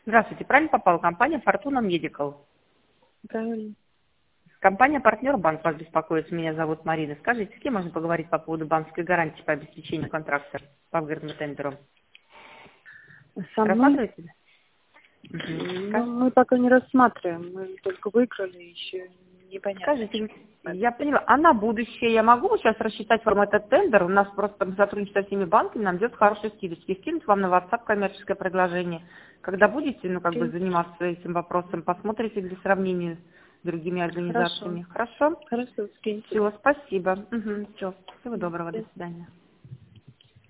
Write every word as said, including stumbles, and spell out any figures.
Здравствуйте, правильно попала компания Fortuna Medical? Правильно. Компания-партнер банк вас беспокоит. Меня зовут Марина. Скажите, с кем можно поговорить по поводу банковской гарантии по обеспечению контракта по выгодному тендеру? Со мной? Рассматриваете? Угу. Ну, мы пока не рассматриваем. Мы только выиграли, еще непонятно. Скажите, я поняла, а на будущее я могу сейчас рассчитать вам этот тендер? У нас просто мы сотрудничаем со всеми банками, нам идет хорошие скидочки. Скинуть вам на WhatsApp коммерческое предложение. Когда будете, ну, как бы Окей. заниматься этим вопросом, посмотрите для сравнения с другими Хорошо. организациями. Хорошо? Хорошо, скиньте. Все, спасибо. Угу, все. Всего доброго, до До свидания.